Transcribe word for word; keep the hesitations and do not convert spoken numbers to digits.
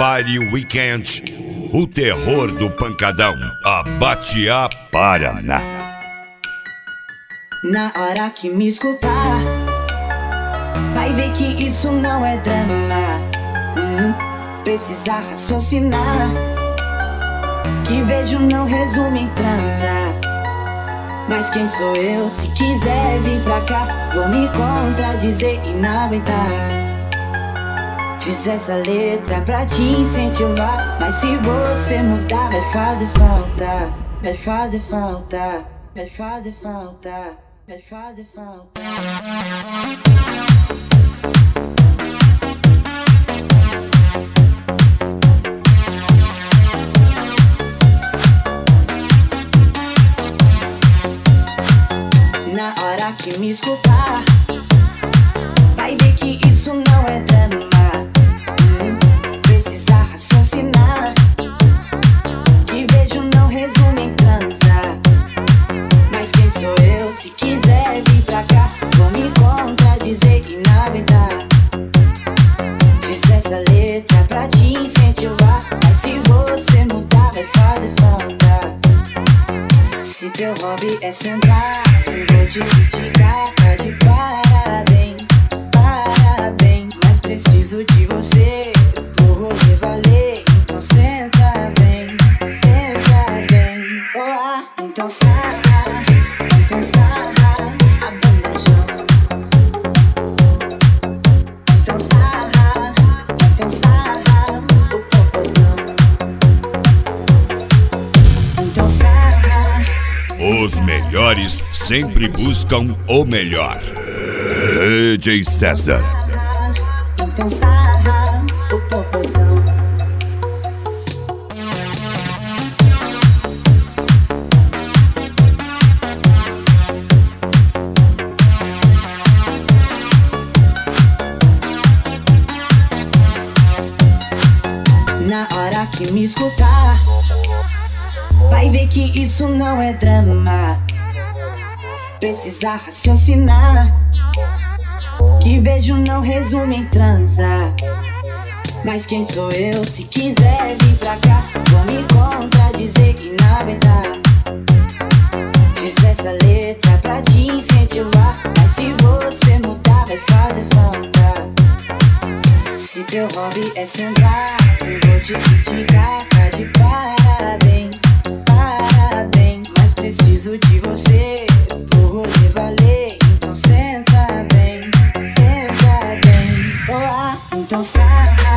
Party Weekend, o terror do pancadão, Abateá, Paraná. Na hora que me escutar, vai ver que isso não é drama. hum, Precisa raciocinar, que beijo não resume em transa. Mas quem sou eu? Se quiser vir pra cá, vou me contradizer e não aguentar. Fiz essa letra pra te incentivar, mas se você mudar vai fazer falta. Vai fazer falta, vai fazer falta, vai fazer falta. Na hora que me escutar, vai ver que isso não é drama. hum, Precisa raciocinar, que beijo não resume em transa. Mas quem sou eu? Se quiser vir pra cá, vou me contradizer e não aguentar. Fiz essa letra pra te incentivar, mas se você mudar vai fazer falta. Se teu hobby é sentar, eu vou te criticar, tá de parabéns, parabéns. Mas preciso de você, vou rolê valer. Então senta bem, senta bem. Oh, ah, então sarra, então sarra a bunda no chão. Então sarra, então sarra o popozão. Então sarra. Os melhores sempre buscam o melhor. D J César. Então sarra o popozão. Na hora que me escutar, vai ver que isso não é drama. Precisa raciocinar, que beijo não resume em transa. Mas quem sou eu? Se quiser vir pra cá, vou me contradizer e não aguentar. Fiz essa letra pra te incentivar, mas se você mudar vai fazer falta. Se teu hobby é sentar, eu vou te criticar, tá de parabéns, parabéns. Mas preciso de você, vou rolê valer. Então senta bem, senta bem. Oh, ah, então sarra.